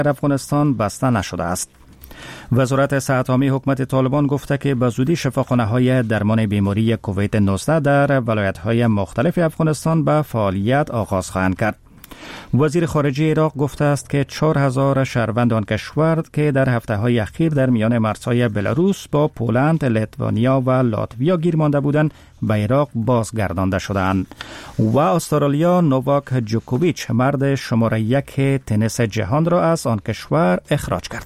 افغانستان بسته نشده است. وزارت صحت عامه حکومت طالبان گفته که به زودی شفاخانه‌های درمان بیماری کووید 19 در ولایت‌های مختلف افغانستان به فعالیت آغاز خواهند کرد. وزیر خارجه عراق گفته است که 4000 شهروند آن کشور که در هفته‌های اخیر در میان مرزهای بلاروس با پولند، لیتوانیا و لاتویا گیر مانده بودند به عراق بازگردانده شدند. و استرالیا نوواک جوکوویچ مرد شماره 1 تنیس جهان را از آن کشور اخراج کرد.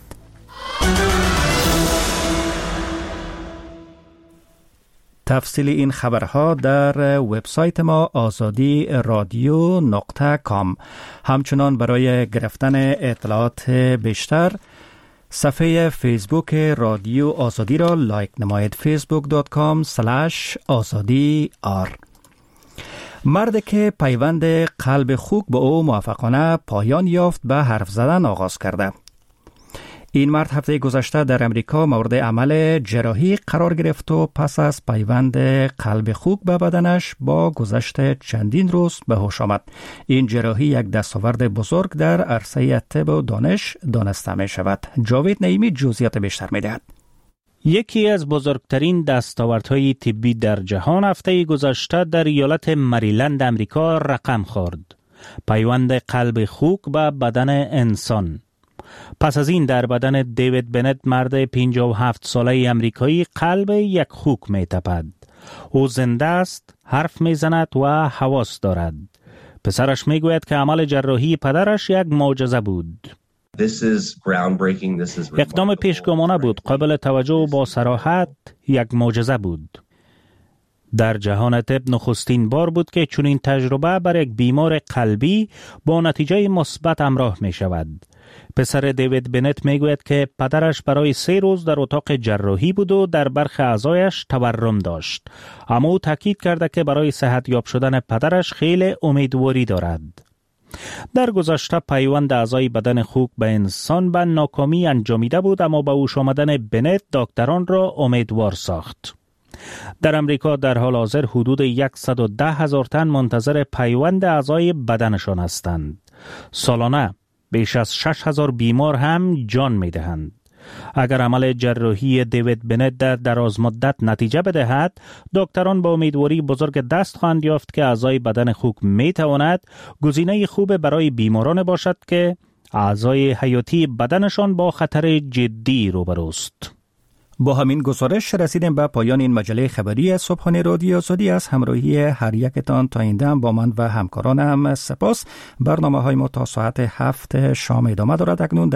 تفصیل این خبرها در وبسایت ما azadi.radio.com. همچنان برای گرفتن اطلاعات بیشتر صفحه فیسبوک رادیو آزادی را لایک نمایید. facebook.com/azadi_r. مردی که پیوند قلب خوک به او موفقانه پایان یافت به حرف زدن آغاز کرده. این مرد هفته گذشته در امریکا مورد عمل جراحی قرار گرفت و پس از پیوند قلب خوک به بدنش با گذشت چندین روز به هوش آمد. این جراحی یک دستاورد بزرگ در عرصه طب و دانش دانسته می شود. جاوید نعیمی جزئیات بیشتر می دهد. یکی از بزرگترین دستاوردهای طبی در جهان هفته گذشته در ایالت مریلند امریکا رقم خورد. پیوند قلب خوک به بدن انسان. پس از این در بدن دیوید بنت مرد 57 ساله امریکایی قلب یک خوک می تپد. او زنده است، حرف می زند و حواس دارد. پسرش می گوید که عمل جراحی پدرش یک معجزه بود. اقدام پیشگامانه بود، قابل توجه و با صراحت یک معجزه بود. در جهان طب نخستین بار بود که چنین تجربه بر یک بیمار قلبی با نتیجه مثبت همراه می شود. پسر دیوید بنت می گوید که پدرش برای 3 روز در اتاق جراحی بود و در برخی اعضایش تورم داشت. اما او تاکید کرده که برای صحت یاب شدن پدرش خیلی امیدواری دارد. در گذشته پیوند اعضای بدن خوک به انسان به ناکامی انجامیده بود، اما با هوش آمدن بنت دکتران را امیدوار ساخت. در امریکا در حال حاضر حدود 110,000 تن منتظر پیوند اعضای بدنشان هستند. سالانه بیش از 6,000 بیمار هم جان می دهند. اگر عمل جراحی دیوید بنت در دراز مدت نتیجه بدهد، دکتران با امیدواری بزرگ دست خواهند یافت که اعضای بدن خوک می تواند گزینه خوب برای بیماران باشد که اعضای حیاتی بدنشان با خطر جدی روبروست. با همین گزارش رسیدیم به پایان این مجله خبری صبحانه رادیو آزادی. از همراهی هر یکتان تا این دم با من و همکارانم سپاس. برنامه های ما تا ساعت 7 شام ادامه دارد. اکنون